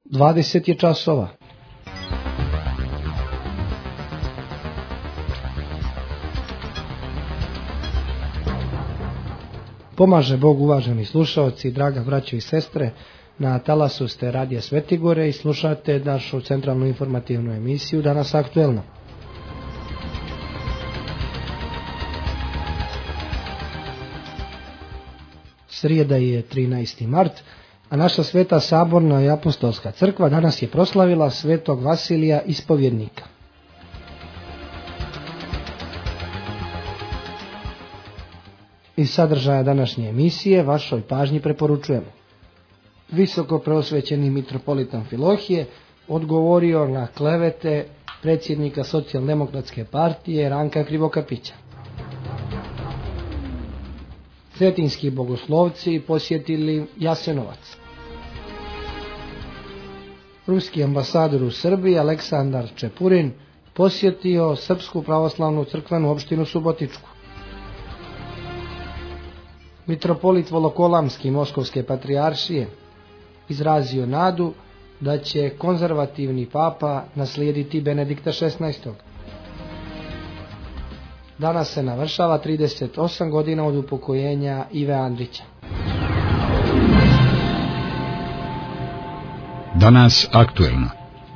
20 je časova. Pomaže Bog, uvaženi slušaoci, draga braćo i sestre. Na talasu ste Radija Svetigore i slušate našu centralnu informativnu emisiju Danas aktuelno. Srijeda je 13. mart, a naša Sveta Saborna i Apostolska crkva danas je proslavila Svetog Vasilija Ispovjednika. Iz sadržaja današnje emisije vašoj pažnji preporučujemo. Visoko preosvećeni mitropolit Amfilohije odgovorio na klevete predsjednika Socijaldemokratske partije Ranka Krivokapića. Cetinski bogoslovci posjetili Jasenovac. Ruski ambasador u Srbiji Aleksandar Čepurin posjetio Srpsku pravoslavnu crkvenu opštinu Subotičku. Mitropolit Volokolamski Moskovske patrijaršije izrazio nadu da će konzervativni papa naslijediti Benedikta XVI. Danas se navršava 38 godina od upokojenja Ive Andrića. Danas aktuelno.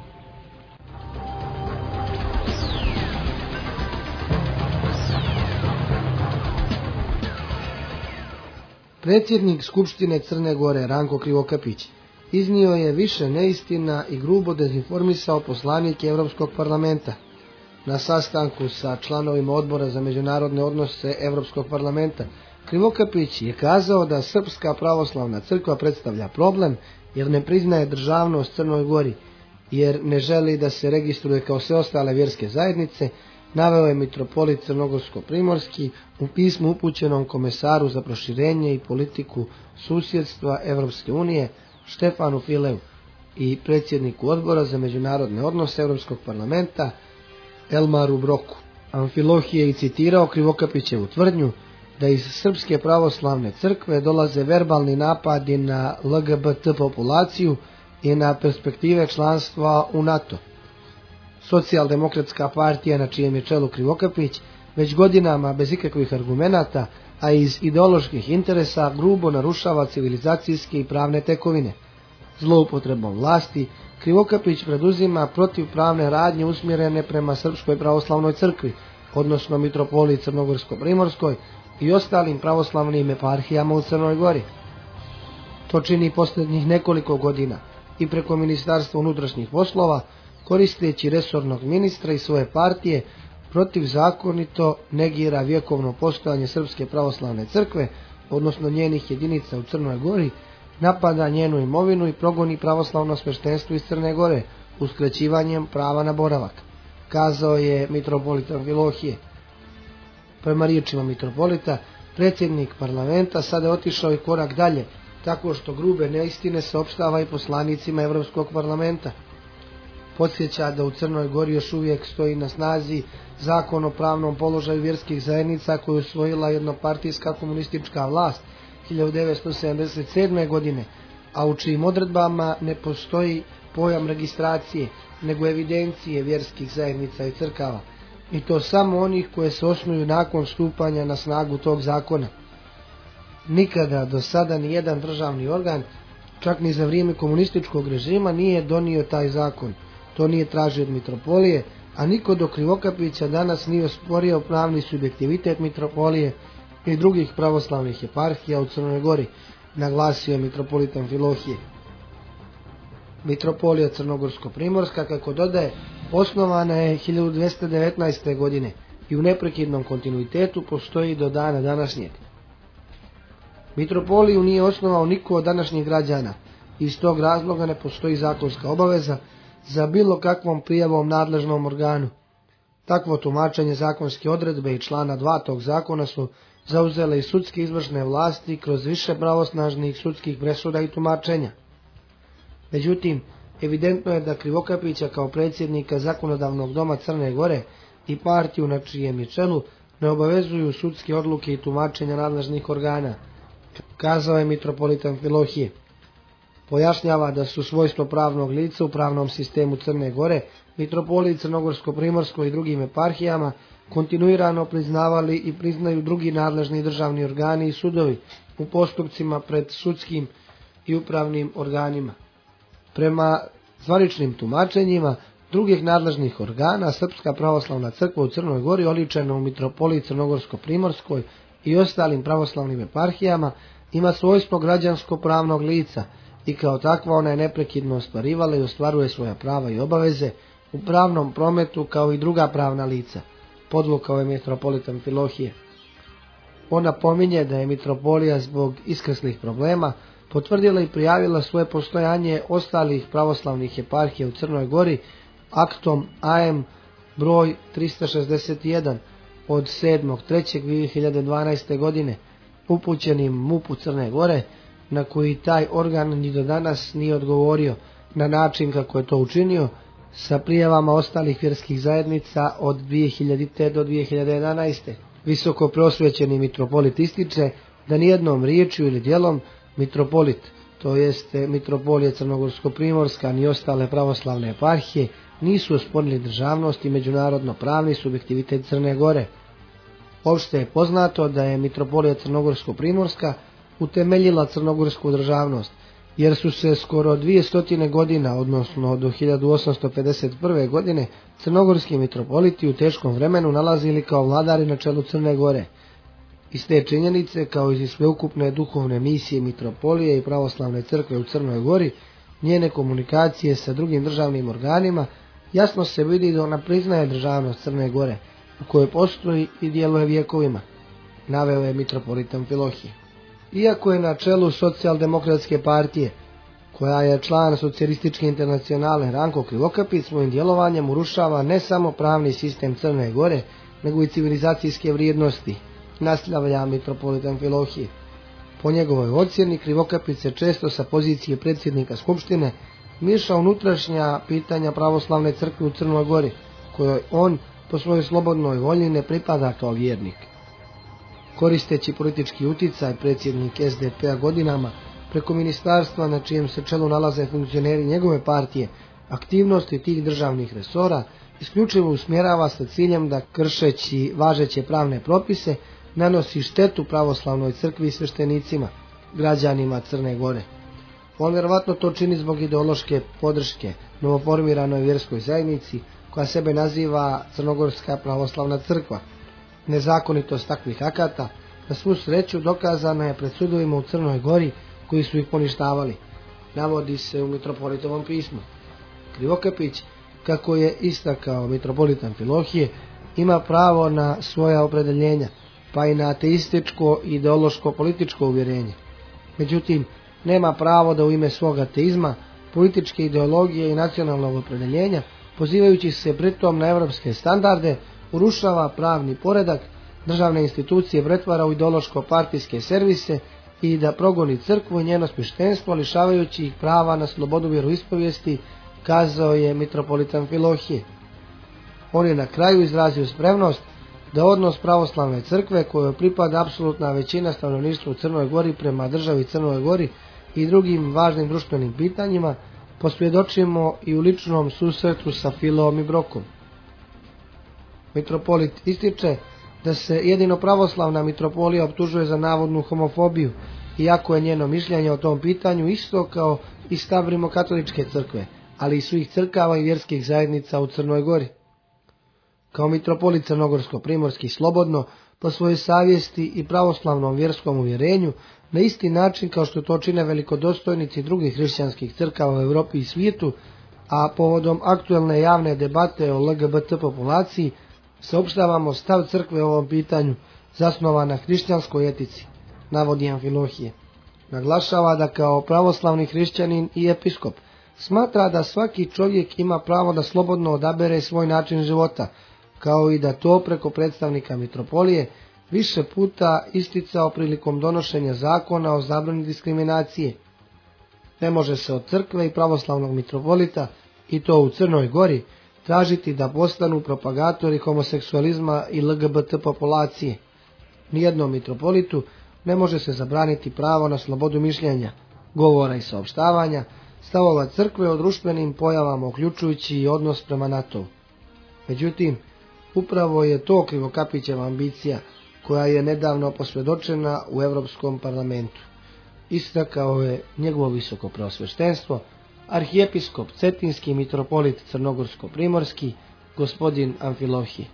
Predsjednik Skupštine Crne Gore Ranko Krivokapić iznio je više neistina i grubo dezinformisao poslanike Europskog parlamenta. Na sastanku sa članovima odbora za međunarodne odnose Europskog parlamenta Krivokapić je kazao da Srpska pravoslavna crkva predstavlja problem jer ne priznaje državnost Crnoj Gori, jer ne želi da se registruje kao sve ostale vjerske zajednice. Naveo je mitropolit Crnogorsko-primorski u pismu upućenom komesaru za proširenje i politiku susjedstva Europske unije Štefanu Fileu i predsjedniku odbora za međunarodne odnose Europskog parlamenta Elmaru Broku. Amfilohije je citirao Krivokapićevu tvrdnju da iz Srpske pravoslavne crkve dolaze verbalni napadi na LGBT populaciju i na perspektive članstva u NATO. Socijaldemokratska partija, na čijem je čelu Krivokapić, već godinama bez ikakvih argumenata, a iz ideoloških interesa, grubo narušava civilizacijske i pravne tekovine. Zloupotrebom vlasti Krivokapić preduzima protivpravne radnje usmjerene prema Srpskoj pravoslavnoj crkvi, odnosno mitropoliji Crnogorsko-primorskoj i ostalim pravoslavnim eparhijama u Crnoj Gori. To čini posljednjih nekoliko godina i preko Ministarstva unutrašnjih poslova, koristeći resornog ministra i svoje partije, protivzakonito negira vjekovno postojanje Srpske pravoslavne crkve, odnosno njenih jedinica u Crnoj Gori, napada njenu imovinu i progoni pravoslavno sveštenstvo iz Crne Gore uskraćivanjem prava na boravak, kazao je mitropolit Amfilohije. Prema riječima mitropolita, predsjednik parlamenta sada je otišao i korak dalje, tako što grube neistine saopštava i poslanicima Europskog parlamenta. Podsjeća da u Crnoj Gori još uvijek stoji na snazi zakon o pravnom položaju vjerskih zajednica koju je usvojila jednopartijska komunistička vlast 1977. godine, a u čijim odredbama ne postoji pojam registracije, nego evidencije vjerskih zajednica i crkava, i to samo onih koje se osnuju nakon stupanja na snagu tog zakona. Nikada do sada ni jedan državni organ, čak ni za vrijeme komunističkog režima, nije donio taj zakon. To nije tražio od mitropolije, a niko do Krivokapića danas nije osporio pravni subjektivitet mitropolije i drugih pravoslavnih eparhija u Crnoj Gori, naglasio je mitropolit Amfilohije. Mitropolija Crnogorsko-primorska, kako dodaje, osnovana je 1219. godine i u neprekidnom kontinuitetu postoji do dana današnjeg. Mitropoliju nije osnovao niko od današnjih građana i iz tog razloga ne postoji zakonska obaveza za bilo kakvom prijavom nadležnom organu. Takvo tumačenje zakonske odredbe i člana 2 tog zakona su zauzele i sudske izvršne vlasti kroz više pravosnažnih sudskih presuda i tumačenja. Međutim, evidentno je da Krivokapića kao predsjednika zakonodavnog doma Crne Gore i partiju na čijem je čelu ne obavezuju sudske odluke i tumačenja nadležnih organa, kazao je mitropolit Amfilohije. pojašnjava da su svojstvo pravnog lica u pravnom sistemu Crne Gore, mitropoliji Crnogorsko-Primorskoj i drugim eparhijama kontinuirano priznavali i priznaju drugi nadležni državni organi i sudovi u postupcima pred sudskim i upravnim organima. Prema zvaničnim tumačenjima drugih nadležnih organa, Srpska pravoslavna crkva u Crnoj Gori, oličena u mitropoliji Crnogorsko-Primorskoj i ostalim pravoslavnim eparhijama, ima svojstvo građansko-pravnog lica i kao takva ona je neprekidno ostvarivala i ostvaruje svoja prava i obaveze u pravnom prometu kao i druga pravna lica, podvukao je mitropolit Amfilohije. Ona pominje da je mitropolija zbog iskrslih problema potvrdila i prijavila svoje postojanje ostalih pravoslavnih eparhija u Crnoj Gori aktom AM broj 361 od 7.3.2012. godine, upućenim MUP-u Crne Gore, na koji taj organ ni do danas nije odgovorio na način kako je to učinio sa prijavama ostalih vjerskih zajednica od 2000. do 2011. Visoko prosvećeni mitropolit ističe da nijednom riječju ili djelom mitropolit, to jeste mitropolija Crnogorsko-Primorska ni ostale pravoslavne eparhije, nisu osporili državnost i međunarodno pravni subjektivitet Crne Gore. Opšte je poznato da je mitropolija Crnogorsko-Primorska utemeljila crnogorsku državnost, jer su se skoro 200 godina, odnosno do 1851. godine, crnogorski mitropoliti u teškom vremenu nalazili kao vladari na čelu Crne Gore. Iz te činjenice, kao i iz sveukupne duhovne misije mitropolije i pravoslavne crkve u Crnoj Gori, njene komunikacije sa drugim državnim organima, jasno se vidi da ona priznaje državnost Crne Gore, u kojoj postoji i djeluje vjekovima, naveo je mitropolit Amfilohije. Iako je na čelu socijaldemokratske partije, koja je član socijalističke internacionale, Ranko Krivokapić svojim djelovanjem urušava ne samo pravni sistem Crne Gore, nego i civilizacijske vrijednosti, nastavlja mitropolit Amfilohije. Po njegovoj ocjeni, Krivokapić se često sa pozicije predsjednika Skupštine miješa unutrašnja pitanja pravoslavne crkve u Crnoj Gori, kojoj on po svojoj slobodnoj volji ne pripada kao vjernik. Koristeći politički uticaj, predsjednik SDP-a godinama preko ministarstva na čijem se čelu nalaze funkcioneri njegove partije, aktivnosti tih državnih resora isključivo usmjerava sa ciljem da, kršeći važeće pravne propise, nanosi štetu pravoslavnoj crkvi i sveštenicima, građanima Crne Gore. On vjerovatno to čini zbog ideološke podrške novoformiranoj vjerskoj zajednici koja sebe naziva Crnogorska pravoslavna crkva. Nezakonitost takvih akata na svu sreću dokazana je pred sudovima u Crnoj Gori koji su ih poništavali, navodi se u mitropolitovom pismu. Krivokapić, kako je istakao mitropolit Amfilohije, ima pravo na svoja opredeljenja, pa i na ateističko i ideološko političko uvjerenje. Međutim, nema pravo da u ime svog ateizma, političke ideologije i nacionalnog opredeljenja, pozivajući se pritom na evropske standarde, urušava pravni poredak, državne institucije pretvara u ideološko-partijske servise i da progoni crkvu i njeno sveštenstvo, lišavajući ih prava na slobodu vjeroispovijesti, kazao je mitropolit Amfilohije. On je na kraju izrazio spremnost da odnos pravoslavne crkve, kojoj pripada apsolutna većina stanovništva u Crnoj Gori prema državi Crnoj Gori i drugim važnim društvenim pitanjima, posvjedočimo i u ličnom susretu sa Filom i Brokom. Mitropolit ističe da se jedino pravoslavna mitropolija optužuje za navodnu homofobiju, iako je njeno mišljenje o tom pitanju isto kao i stav rimokatoličke crkve, ali i svih crkava i vjerskih zajednica u Crnoj Gori. Kao mitropolit Crnogorsko-Primorski slobodno, po svojoj savjesti i pravoslavnom vjerskom uvjerenju, na isti način kao što to čine velikodostojnici drugih hrišćanskih crkava u Europi i svijetu, a povodom aktuelne javne debate o LGBT populaciji, saopštavamo stav crkve o ovom pitanju, zasnovan na hrišćanskoj etici, navodi Amfilohije. Naglašava da kao pravoslavni hrišćanin i episkop smatra da svaki čovjek ima pravo da slobodno odabere svoj način života, kao i da to preko predstavnika mitropolije više puta isticao prilikom donošenja zakona o zabrani diskriminacije. Ne može se od crkve i pravoslavnog mitropolita, i to u Crnoj Gori, tražiti da postanu propagatori homoseksualizma i LGBT populacije. Nijednom mitropolitu ne može se zabraniti pravo na slobodu mišljenja, govora i saopštavanja, stavova crkve o društvenim pojavama, uključujući i odnos prema NATO-u. Međutim, upravo je to Krivokapićeva ambicija koja je nedavno posvjedočena u Europskom parlamentu. Istakao je njegovo visoko preosveštenstvo, arhijepiskop Cetinski mitropolit Crnogorsko-primorski, gospodin Amfilohije.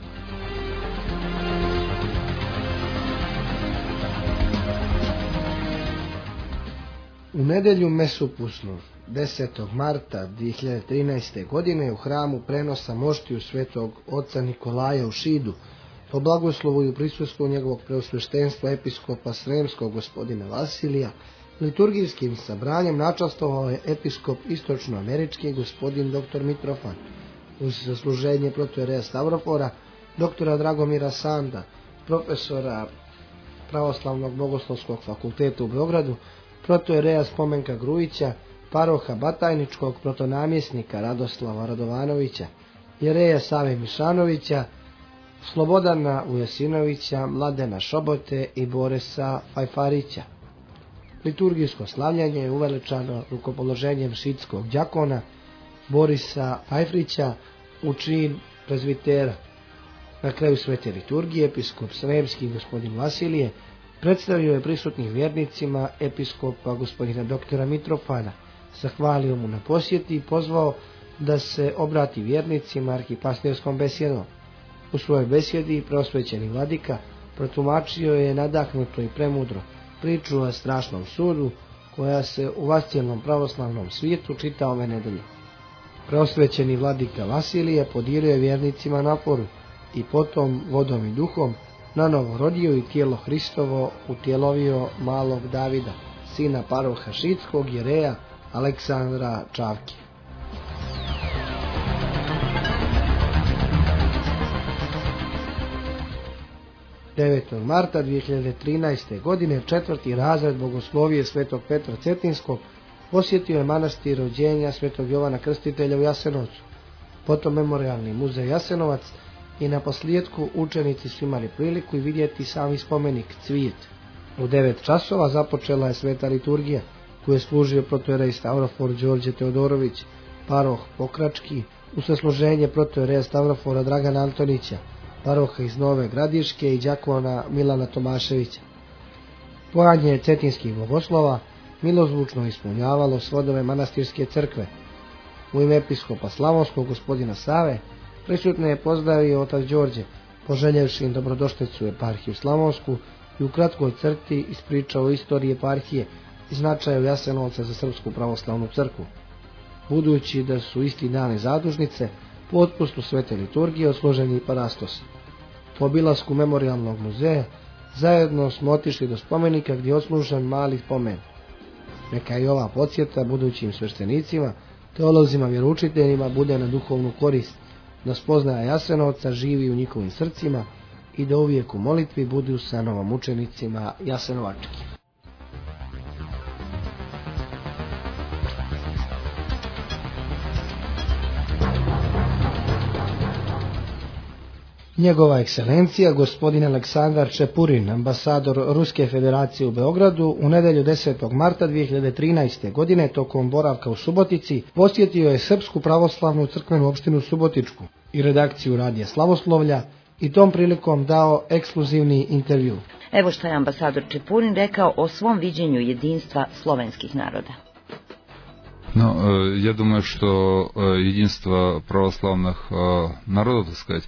U nedjelju mesupusnu 10. marta 2013. godine u hramu prenosa moštiju svetog oca Nikolaja u Šidu po blagoslovu i u prisustvu njegovog preosveštenstva episkopa Sremskog gospodina Vasilija liturgijskim sabranjem načastvovao je episkop istočnoamerički gospodin dr. Mitrofan uz zasluženje protojereja Stavrofora, doktora Dragomira Sanda, profesora Pravoslavnog bogoslovskog fakulteta u Beogradu, protojereja Spomenka Grujića, paroha Batajničkog protonamjesnika Radoslava Radovanovića, jereja Save Mišanovića, Slobodana Ujasinovića, Mladena Šobote i Borisa Fajfarića. Liturgijsko slavljanje je uveličano rukopoloženjem šidskog đakona Borisa Fajfrića u čin prezbitera. Na kraju svete liturgije episkop Sremski gospodin Vasilije predstavio je prisutnim vjernicima episkopa gospodina doktora Mitrofana, zahvalio mu na posjeti i pozvao da se obrati vjernicima arhipasterskom besjedom. U svojoj besjedi preosvećeni vladika protumačio je nadahnuto i premudro priču o strašnom sudu koja se u vascijelnom pravoslavnom svijetu čita ove nedelje. Preosvećeni vladika Vasilije podijelio je vjernicima naporu i potom vodom i duhom nanovo rodio i tijelo Hristovo utjelovio malog Davida, sina paroha šidskog jereja Aleksandra Čavke. Marta 2013. godine četvrti razred bogoslovije svetog Petra Cetinskog posjetio je manastir rođenja svetog Jovana Krstitelja u Jasenovcu, potom memorijalni muzej Jasenovac i na posljedku učenici su imali priliku i vidjeti sami spomenik Cvijet. U 9 časova započela je sveta liturgija koju je služio protojerej Stavrofor Đorđe Teodorović, paroh Pokrački, u sasluženje protojereja Stavrofora Dragana Antonića, paroha iz Nove Gradiške i đakona Milana Tomaševića. Pojanje cetinskih bogoslova milozvučno ispunjavalo svodove manastirske crkve. U ime episkopa Slavonskog gospodina Save prisutne je pozdravio otac Đorđe, poželjevši im dobrodošlicu u eparhiju Slavonsku i u kratkoj crti ispričao istoriju eparhije i značaju Jasenovca za Srpsku pravoslavnu crkvu. Budući da su isti dani zadužnice, po otpustu svete liturgije odslužen je parastos. Po obilasku memorijalnog muzeja zajedno smo otišli do spomenika gdje je odslužen mali spomen. Neka i ova podsjeta budućim sveštenicima, teolozima, vjeroučiteljima bude na duhovnu korist, da spoznaja Jasenovca živi u njihovim srcima i da uvijek u molitvi budu sa novomučenicima Jasenovački. Njegova ekscelencija, gospodin Aleksandar Čepurin, ambasador Ruske federacije u Beogradu, u nedjelju 10. marta 2013. godine tokom boravka u Subotici posjetio je Srpsku pravoslavnu crkvenu opštinu Subotičku i redakciju Radija Slavoslovlja i tom prilikom dao ekskluzivni intervju. Evo što je ambasador Čepurin rekao o svom viđenju jedinstva slovenskih naroda. Я думаю, что единство православных народов, так сказать,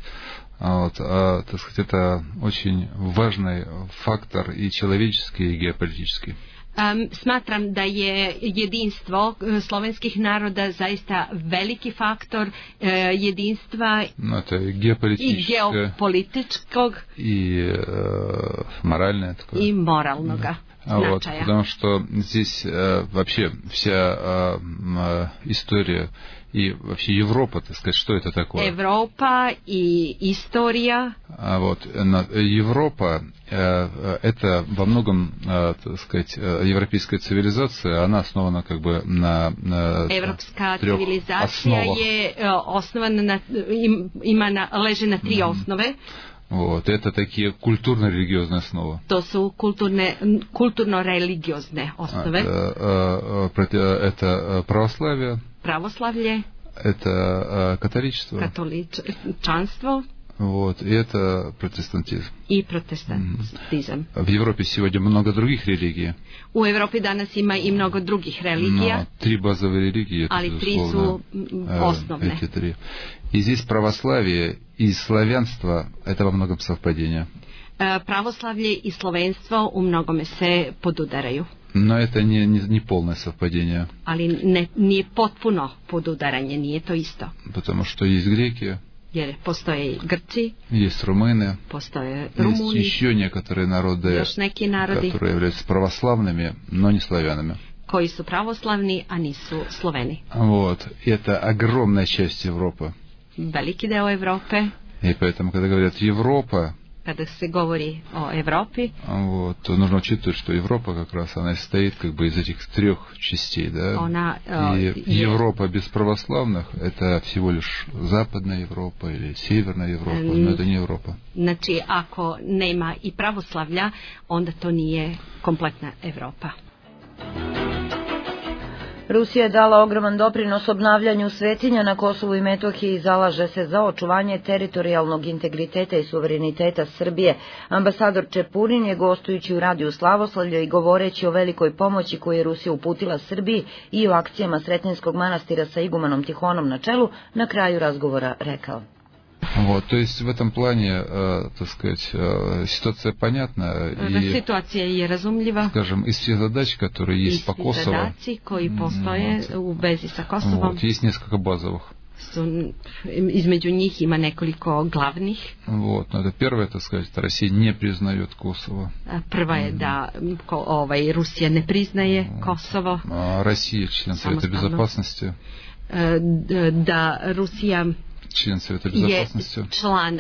это очень важный фактор и человеческий, и геополитический. Smatram da je jedinstvo slovenskih naroda zaista veliki faktor jedinstva i geopolitičkog i moralnog značaja. Потому что здесь вообще вся история и вообще Европа, так сказать, что это такое? Европа и история. Европа это во многом, так сказать, европейская цивилизация, она основана как бы на Европска цивилизация je osnovana leži na tri osnove. Вот, это такие культурно-религиозные основы. To su kulturno-religiozne osnove. Это православие. Pravoslavlje. Это католичество. Katoličanstvo. Вот, и это протестантизм. I protestantizam. В Европе сегодня много других религий. U Europi danas ima i mnogo drugih religija. Но три базовые религии, это, ali tri su osnovne. Эти три. И здесь православие и славянство – это во многом совпадение. Pravoslavlje i slovenstvo u mnogome se podudaraju. Но это не полное совпадение. Ali nije potpuno podudaranje, nije to isto. Потому что есть греки, jer postoje Grci, есть румыны, postoje Rumuni, есть еще некоторые народы, još neki narodi, которые являются православными, но не славянами. Koji su pravoslavni, a nisu Sloveni. Вот. И это огромная часть Европы. Veliki deo Evrope. И поэтому, когда говорят Европа, kada se govori o Evropi, вот, то нужно учитывать, что Европа как раз она состоит как бы из этих трех частей, да. И Европа без православных это всего лишь Западная Европа или Северная Европа, но это не Европа. Znači, ako nema i pravoslavlja, onda to nije kompletna Evropa. Rusija je dala ogroman doprinos obnavljanju svetinja na Kosovu i Metohiji i zalaže se za očuvanje teritorijalnog integriteta i suvereniteta Srbije. Ambasador Čepunin je gostujući u Radiju Slavoslavlje i govoreći o velikoj pomoći koju je Rusija uputila Srbiji i o akcijama Sretenjskog manastira sa igumanom Tihonom na čelu, na kraju razgovora rekao. Вот, то есть в этом плане, так сказать, ситуация понятна. Ситуация je razumljiva. Скажем, из всех задач, которые есть по Косово, zadaci koji postoje u vezi sa Kosovom, вот, есть несколько базовых. Između njih ima nekoliko glavnih. Вот, но это первое, так сказать, Россия не признает Косово. Prva je da Rusija ne priznaje Kosovo. Россия член Совета Безопасности. Da Rusija член Совета Безопасности. Je član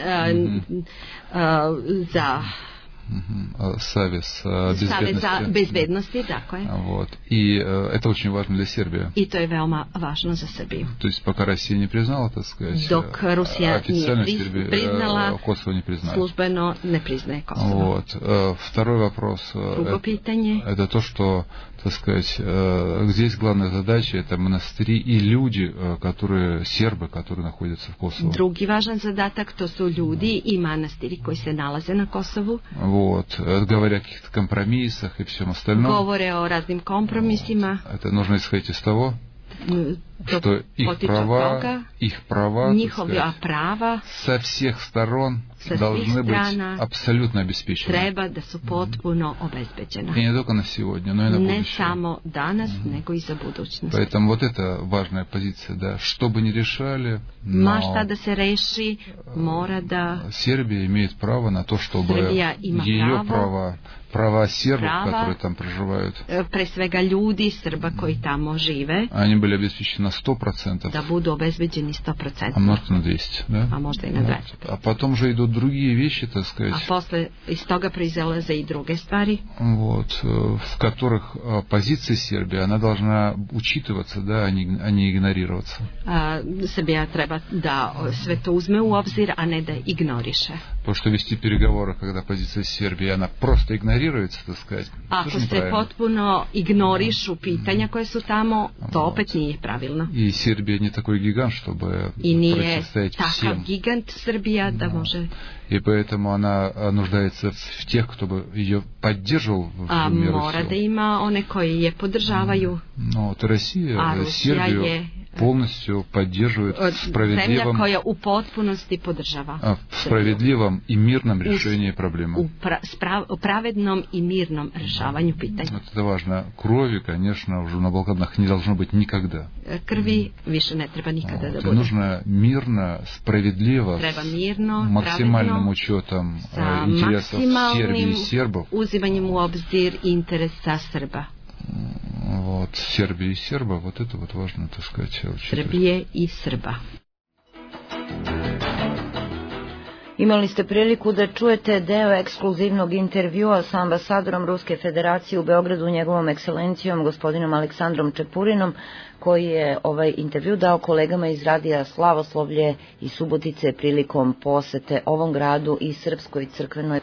za Savez bezbednosti, tako je. Вот. И это очень важно для Сербии. I to je veoma važno za Srbiju. То есть пока Россия не признала, так сказать, dok Rusija официально nije priznala, Kosovo не признает. Službeno ne priznaje Kosovo. Вот. Второй вопрос. Drugo pitanje. Это то, что, так сказать, здесь главная задача это монастыри и люди, которые сербы, которые находятся в Косово. Drugi važan zadatak to su ljudi i manastiri koji se nalaze na Kosovu. Вот, говоря о каких-то компромиссах и всем остальном. Govore o raznim kompromisima. Это нужно исходить из того, что их права, njihova prava со всех сторон должны быть абсолютно обеспечены. Treba da su potpuno obezbeđena. И не только на сегодня, но и на будущее. Ne samo danas, nego i za budućnost. Поэтому вот это важная позиция, да, что бы ни решали, ma šta da se reši, mora da Сербия имеет право на то, чтобы ее права сербов, которые там проживают, pre svega ljudi Srba koji tamo žive, они были обеспечены на 100%, da budu obezbeđeni 100%, а может на 200, да? A možda i na 200. А потом же идут другие вещи, так сказать. A posle iz toga proizilaze i druge stvari, вот, в которых позиция Сербии, она должна учитываться, да, а не игнорироваться. Srbija treba da sve to uzme u obzir, a ne da ignoriše. Потому что вести переговоры, когда позиция Сербии, она просто игнорируется, так сказать, Ako se potpuno ignorišu pitanja koje su tamo, to opet nije pravilno. И Сербия не такой гигант, чтобы противостоять всем. I nije takav gigant Srbija da može. И поэтому она нуждается в тех, кто бы ее поддерживал в меру mora сил. da ima one koji je podržavaju. Но вот Россия Сербию полностью поддерживает в справедливом, справедливом и мирном решении проблемы. Pravednom i mirnom rešavanju pitanja. Вот это важно. Крови, конечно, уже на Балканах не должно быть никогда. Krvi više ne treba nikada da bude. Нужно мирно, справедливо, с максимальным учетом интересов Сербии и сербов. Uzimanjem u obzir interesa Srba. Вот, Сербии и серба, вот это вот важно, так сказать, учитывать. Srbije i Srba. Imali ste priliku da čujete deo ekskluzivnog intervjua sa ambasadorom Ruske federacije u Beogradu, njegovom ekscelencijom gospodinom Aleksandrom Čepurinom, koji je ovaj intervju dao kolegama iz radija Slavoslovlje i Subotice prilikom posete ovom gradu i Srpskoj crkvenoj.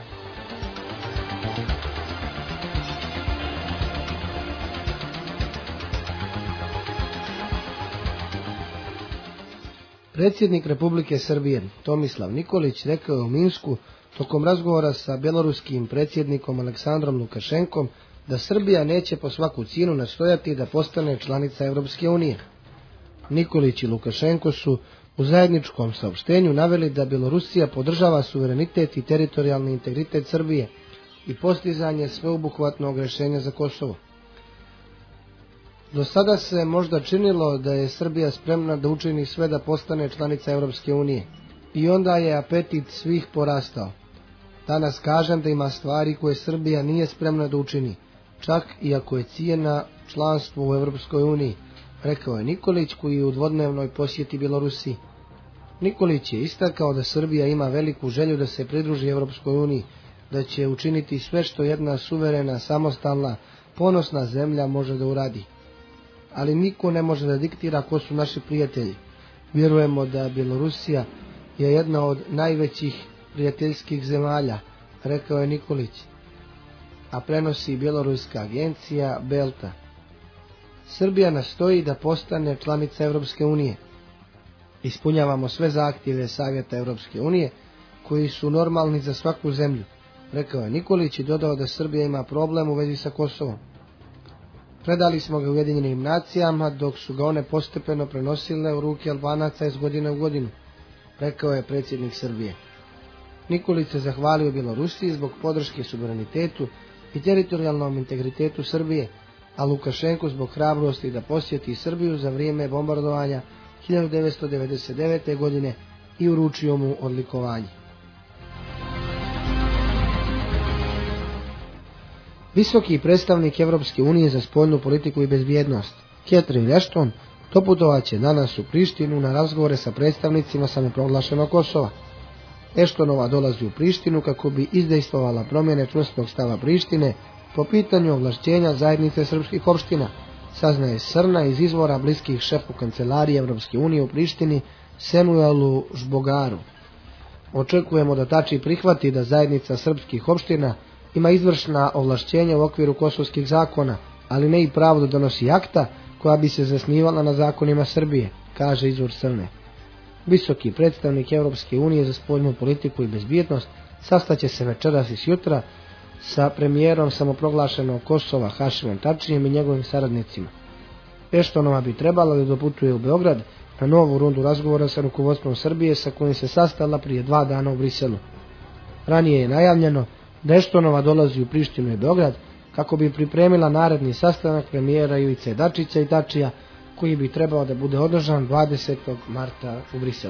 Predsjednik Republike Srbije Tomislav Nikolić rekao je u Minsku tokom razgovora sa bjeloruskim predsjednikom Aleksandrom Lukašenkom da Srbija neće po svaku cijenu nastojati da postane članica Europske unije. Nikolić i Lukašenko su u zajedničkom saopštenju naveli da Bjelorusija podržava suverenitet i teritorijalni integritet Srbije i postizanje sveobuhvatnog rješenja za Kosovo. Do sada se možda činilo da je Srbija spremna da učini sve da postane članica Europske unije i onda je apetit svih porastao. Danas kažem da ima stvari koje Srbija nije spremna da učini, čak i ako je cijena članstvo u Europskoj uniji, rekao je Nikolić koji je u dvodnevnoj posjeti Bjelorusiji. Nikolić je istakao da Srbija ima veliku želju da se pridruži Europskoj uniji, da će učiniti sve što jedna suverena, samostalna, ponosna zemlja može da uradi. Ali niko ne može da diktira ko su naši prijatelji. Vjerujemo da Bjelorusija je jedna od najvećih prijateljskih zemalja, rekao je Nikolić, a prenosi bjeloruska agencija Belta. Srbija nastoji da postane članica Europske unije. Ispunjavamo sve zahtjeve Savjeta Europske unije koji su normalni za svaku zemlju, rekao je Nikolić i dodao da Srbija ima problem u vezi sa Kosovom. Predali smo ga Ujedinjenim nacijama dok su ga one postepeno prenosile u ruke Albanaca iz godine u godinu, rekao je predsjednik Srbije. Nikolić se zahvalio Bjelorusiji zbog podrške suverenitetu i teritorijalnom integritetu Srbije, a Lukašenko zbog hrabrosti da posjeti Srbiju za vrijeme bombardovanja 1999. godine i uručio mu odlikovanje. Visoki predstavnik Europske unije za spoljnu politiku i bezbjednost, Catherine Ashton, doputovaće danas u Prištinu na razgovore sa predstavnicima samoproglašenog Kosova. Ashtonova dolazi u Prištinu kako bi izdejstvovala promjene čvrstog stava Prištine po pitanju ovlašćenja zajednice srpskih opština, saznaje Srna iz izvora bliskih šefu kancelarije Europske unije u Prištini Samuelu Žbogaru. Očekujemo da Tači prihvati da zajednica srpskih opština ima izvršna ovlašćenja u okviru kosovskih zakona, ali ne i pravo da donosi akta koja bi se zasnivala na zakonima Srbije, kaže izvor Srne. Visoki predstavnik Europske unije za spoljnu politiku i bezbjednost sastaće se večeras i sjutra sa premijerom samoproglašenog Kosova Hašimom Tačijem i njegovim saradnicima. Ashtonova bi trebala da doputuje u Beograd na novu rundu razgovora sa rukovodstvom Srbije sa kojim se sastala prije 2 dana u Briselu. Ranije je najavljeno da Ashtonova dolazi u Prištinu i Beograd kako bi pripremila naredni sastanak premijera Ivice Dačića i Tačija koji bi trebao da bude održan 20. marta u Briselu.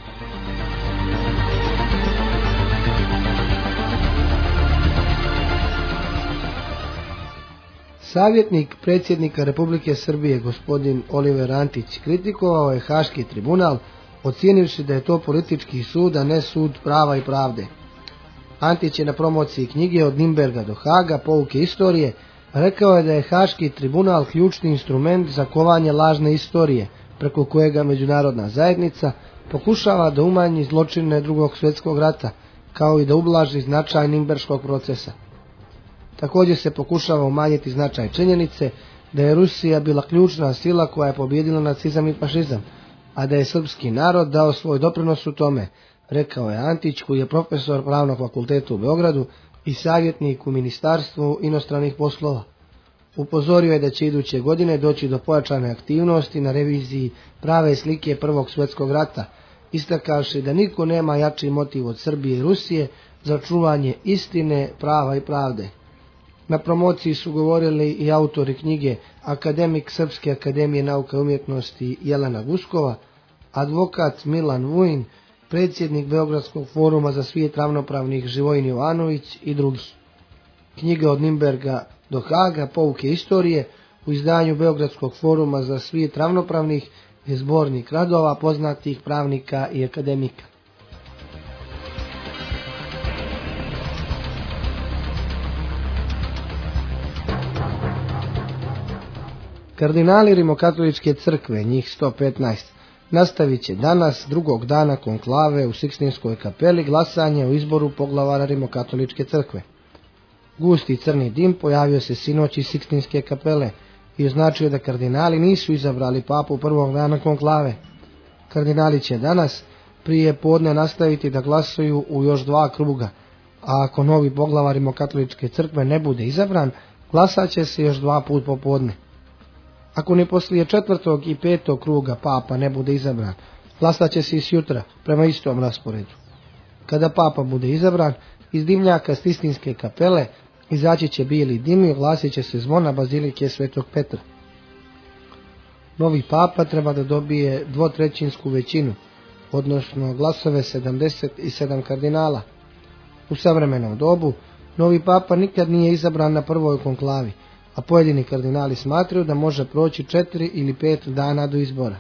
Savjetnik predsjednika Republike Srbije gospodin Oliver Antić kritikovao je Haški tribunal, ocijenivši da je to politički sud, a ne sud prava i pravde. Antić je na promociji knjige Od Nimberga do Haga, pouke istorije, rekao je da je Haški tribunal ključni instrument za kovanje lažne istorije, preko kojega međunarodna zajednica pokušava da umanji zločine Drugog svjetskog rata, kao i da ublaži značaj Nimberškog procesa. Također se pokušava umanjiti značaj činjenice da je Rusija bila ključna sila koja je pobijedila nacizam i fašizam, a da je srpski narod dao svoj doprinos u tome, rekao je Antić koji je profesor Pravnog fakulteta u Beogradu i savjetnik u Ministarstvu inostranih poslova. Upozorio je da će iduće godine doći do pojačane aktivnosti na reviziji prave slike Prvog svjetskog rata, istakavši da niko nema jači motiv od Srbije i Rusije za čuvanje istine, prava i pravde. Na promociji su govorili i autori knjige akademik Srpske akademije nauka i umjetnosti Jelena Guskova, advokat Milan Vujin, predsjednik Beogradskog foruma za svijet ravnopravnih Živojin Jovanović i drugi. Knjiga Od Nimberga do Haga, pouke istorije u izdanju Beogradskog foruma za svijet ravnopravnih je zbornik radova poznatih pravnika i akademika. Kardinali Rimokatoličke crkve, njih 115, nastavit će danas, drugog dana konklave u Sikstinskoj kapeli, glasanje o izboru poglavara Rimokatoličke crkve. Gusti crni dim pojavio se sinoć iz Sikstinske kapele i označio da kardinali nisu izabrali papu prvog dana konklave. Kardinali će danas prije podne nastaviti da glasuju u još 2 kruga, a ako novi poglavar Rimokatoličke crkve ne bude izabran, glasat će se još 2 puta popodne. Ako ni poslije 4. i 5. kruga papa ne bude izabran, glasat će se i sjutra prema istom rasporedu. Kada papa bude izabran, iz dimnjaka Sikstinske kapele izaći će bijeli dim i oglasit će se zvona bazilike Svetog Petra. Novi papa treba da dobije 2/3 većinu, odnosno glasove 77 kardinala. U savremenom dobu novi papa nikad nije izabran na prvoj konklavi, a pojedini kardinali smatraju da može proći 4 ili 5 dana do izbora.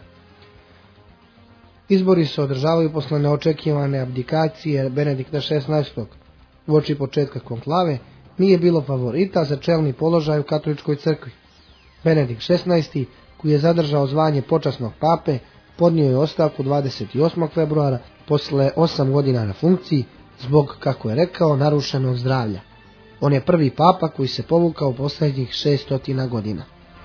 Izbori se održavaju posle neočekivane abdikacije Benedikta XVI. Uoči početka konklave nije bilo favorita za čelni položaj u katoličkoj crkvi. Benedikt XVI, koji je zadržao zvanje počasnog pape, podnio je ostavku 28. februara posle 8 godina na funkciji zbog, kako je rekao, narušenog zdravlja. On je prvi papa koji se povukao posljednjih 600 godina.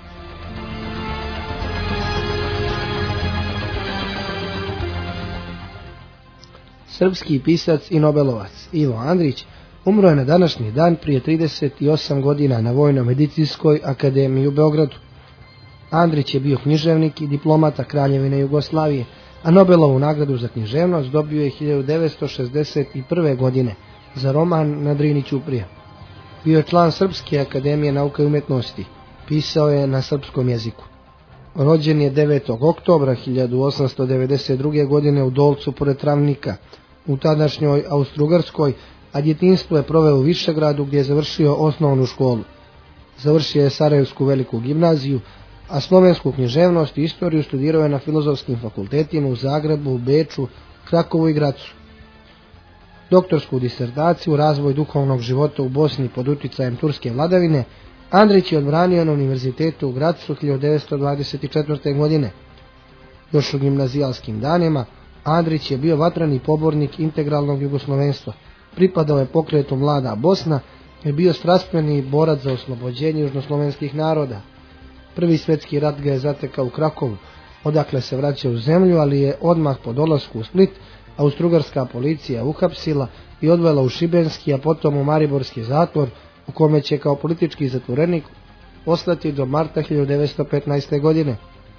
Srpski pisac i nobelovac Ivo Andrić umro je na današnji dan prije 38 godina na Vojno-medicinskoj akademiji u Beogradu. Andrić je bio književnik i diplomata Kraljevine Jugoslavije, a Nobelovu nagradu za književnost dobio je 1961. godine za roman Na Drini ćuprija. Bio je član Srpske akademije nauka i umetnosti, pisao je na srpskom jeziku. Rođen je 9. oktobra 1892. godine u Dolcu pored Travnika, u tadašnjoj Austrougarskoj, a djetinjstvo je proveo u Višegradu gdje je završio osnovnu školu. Završio je Sarajevsku veliku gimnaziju, a slovensku književnost i istoriju studirao je na filozofskim fakultetima u Zagrebu, Beču, Krakovu i Gracu. Doktorsku disertaciju Razvoj duhovnog života u Bosni pod uticajem turske vladavine Andrić je odbranio na Univerzitetu u Gracu 1924. godine. Još u gimnazijalskim danima Andrić je bio vatreni pobornik integralnog jugoslovenstva, pripadao je pokretu Mlada Bosna i bio strastveni borac za oslobođenje južnoslovenskih naroda. Prvi svjetski rat ga je zatekao u Krakovu, odakle se vraćao u zemlju, ali je odmah po dolasku u Split austrougarska policija uhapsila i odvela u Šibenski, a potom u Mariborski zatvor, u kome će kao politički zatvorenik ostati do marta 1915. godine.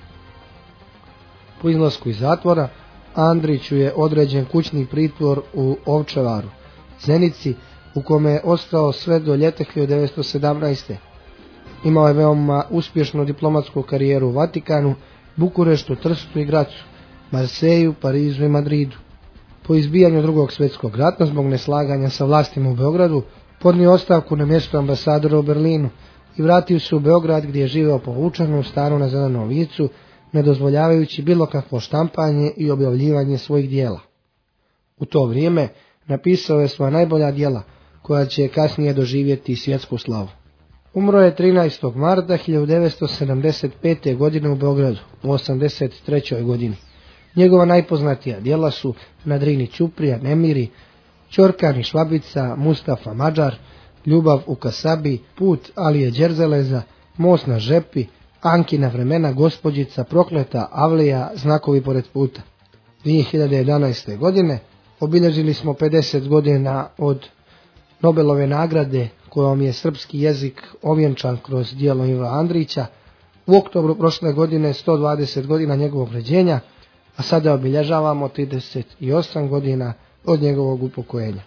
Po izlasku iz zatvora Andriću je određen kućni pritvor u Ovčevaru, Zenici, u kome je ostao sve do ljeta 1917. Imao je veoma uspješnu diplomatsku karijeru u Vatikanu, Bukureštu, Trstu i Gracu, Marseju, Parizu i Madridu. Po izbijanju Drugog svjetskog rata zbog neslaganja sa vlastima u Beogradu podnio ostavku na mjesto ambasadora u Berlinu i vratio se u Beograd gdje je živeo povučen u stanu na Zelenom vicu, ne dozvoljavajući bilo kakvo štampanje i objavljivanje svojih dijela. U to vrijeme napisao je svoja najbolja djela, koja će kasnije doživjeti svjetsku slavu. Umro je 13. marta 1975. godine u Beogradu, u 83. godini. Njegova najpoznatija djela su Na Drini ćuprija, Nemiri, Ćorkan i Švabica, Mustafa Mađar, Ljubav u Kasabi, Put Alije Đerzeleza, Most na Žepi, Ankina vremena, Gospođica, Prokleta, Avlija, Znakovi pored puta. 2011. godine obilježili smo 50 godina od Nobelove nagrade kojom je srpski jezik ovjenčan kroz djelo Iva Andrića, u oktobru prošle godine 120 godina njegovog rođenja, a sada obilježavamo 38 godina od njegovog upokojenja.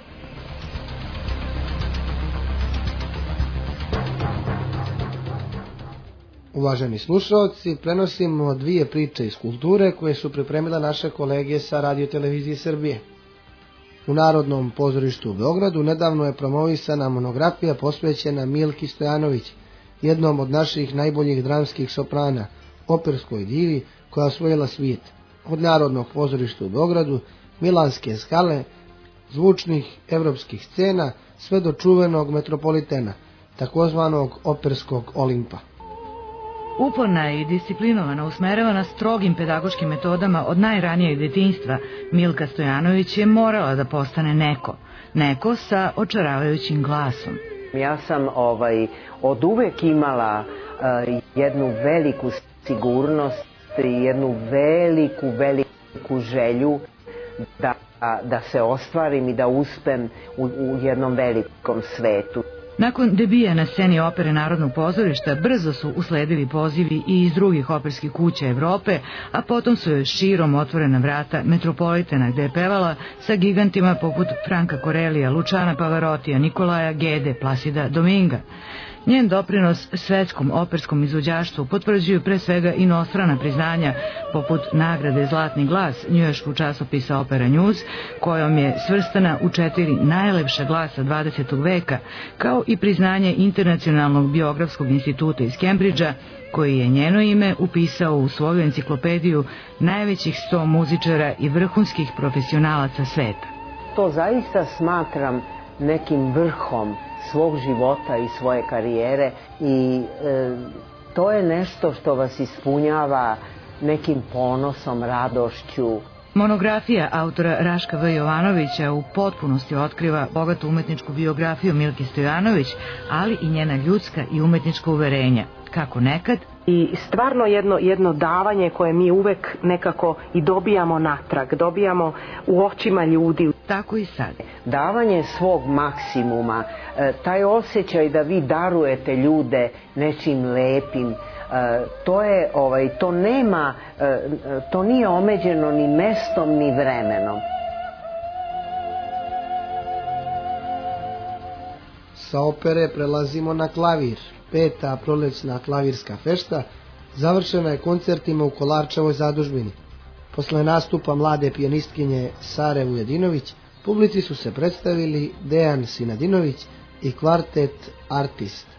Uvaženi slušalci, prenosimo 2 priče iz kulture koje su pripremila naše kolege sa Radio televizije Srbije. U Narodnom pozorištu u Beogradu nedavno je promovisana monografija posvećena Milki Stojanović, jednom od naših najboljih dramskih soprana, operskoj divi koja je osvojila svijet. Od Narodnog pozorišta u Beogradu, milanske skale, zvučnih evropskih scena, sve do čuvenog Metropolitena, takozvanog operskog Olimpa. Uporna i disciplinovana, usmeravana strogim pedagoškim metodama od najranijeg detinjstva, Milka Stojanović je morala da postane neko sa očaravajućim glasom. Ja sam od uvek imala jednu veliku sigurnost i jednu veliku želju da se ostvarim i da uspem u jednom velikom svetu. Nakon debija na sceni opere Narodnog pozorišta brzo su usledili pozivi i iz drugih operskih kuća Evrope, a potom su joj širom otvorena vrata Metropolitana, gde je pevala sa gigantima poput Franka Corelija, Luciana Pavarotija, Nikolaja Gede, Plasida Dominga. Njen doprinos svetskom operskom izvođaštvu potvrđuju pre svega inostrana priznanja, poput nagrade Zlatni glas njujorškog časopisa Opera News, kojom je svrstana u 4 najlepša glasa 20. veka, kao i priznanje Internacionalnog biografskog instituta iz Kembridža, koji je njeno ime upisao u svoju enciklopediju najvećih 100 muzičara i vrhunskih profesionalaca sveta. To zaista smatram nekim vrhom svog života i svoje karijere i to je nešto što vas ispunjava nekim ponosom, radošću. Monografija autora Raška V. Jovanovića u potpunosti otkriva bogatu umetničku biografiju Milke Stojanović, ali i njena ljudska i umetnička uverenja, kako nekad. I stvarno jedno davanje koje mi uvek nekako i dobijamo natrag, dobijamo u očima ljudi. Tako i sad. Davanje svog maksimuma, taj osjećaj da vi darujete ljude nečim lepim, to nije omeđeno ni mestom ni vremenom. Sa opere prelazimo na klavir. 5. prolećna klavirska fešta završena je koncertima u Kolarčevoj zadužbini. Posle nastupa mlade pijanistkinje Sare Vujadinović, publici su se predstavili Dejan Sinadinović i kvartet Artist.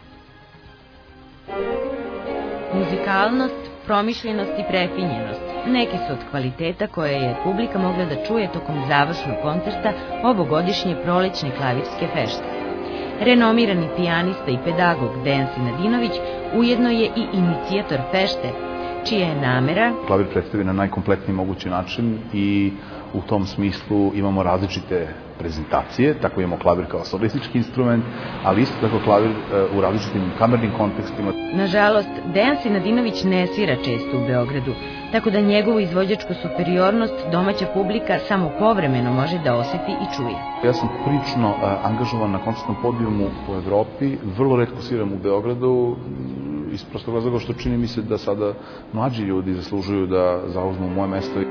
Muzikalnost, promišljenost i prefinjenost neki su od kvaliteta koje je publika mogla da čuje tokom završnog koncerta ovogodišnje prolećne klavirske fešte. Renomirani pijanista i pedagog Dejan Sinadinović ujedno je i inicijator fešte, čija je namera klavir predstavi na najkompletniji mogući način i u tom smislu imamo različite prezentacije, tako imamo klavir kao solistički instrument, ali isto tako klavir u različitim kamernim kontekstima. Nažalost, Dejan Sinadinović ne svira često u Beogradu, tako da njegovu izvođačku superiornost domaća publika samo povremeno može da oseti i čuje. Ja sam prilično angažovan na koncertnom podijumu u Evropi, vrlo retko sviram u Beogradu, iz prostog razloga što čini mi se da sada mlađi ljudi zaslužuju da zauzmu moje mesto.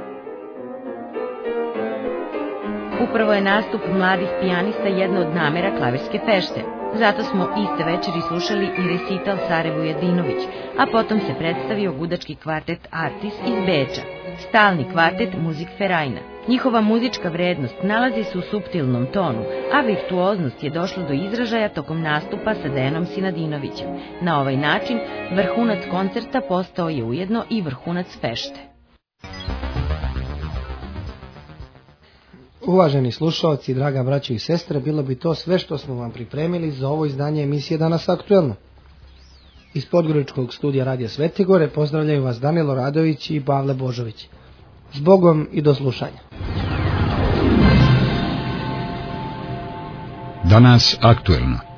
Upravo je nastup mladih pijanista jedna od namera klavirske fešte. Zato smo iste večeri slušali i recital Sare Vujadinović, a potom se predstavio gudački kvartet Artis iz Beča, stalni kvartet Musikvereina. Njihova muzička vrednost nalazi se u suptilnom tonu, a virtuoznost je došla do izražaja tokom nastupa sa Dejanom Sinadinovićem. Na ovaj način, vrhunac koncerta postao je ujedno i vrhunac fešte. Uvaženi slušalci, draga braćo i sestre, bilo bi to sve što smo vam pripremili za ovo izdanje emisije Danas aktuelno. Iz Podgoričkog studija Radija Svetigore pozdravljaju vas Danilo Radović i Pavle Božović. Zbogom i do slušanja. Danas aktuelno.